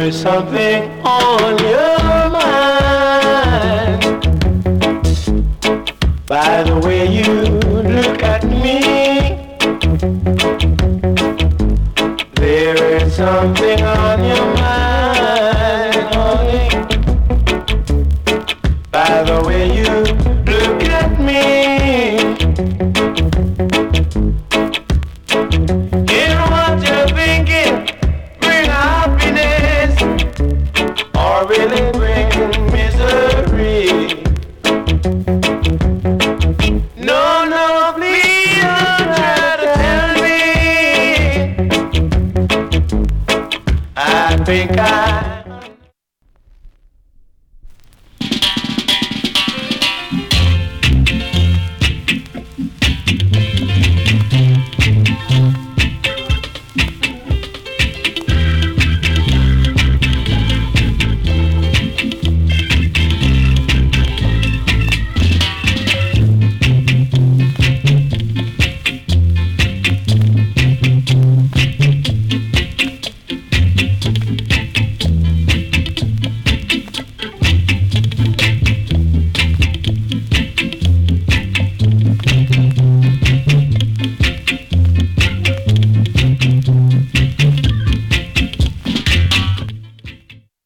is something on your mind. By the way you look at me, there is something on your mind, honey. By the way you look at me, in what you're thinking, bring happiness or really bring misery. No, no, please don't try to tell me. I think I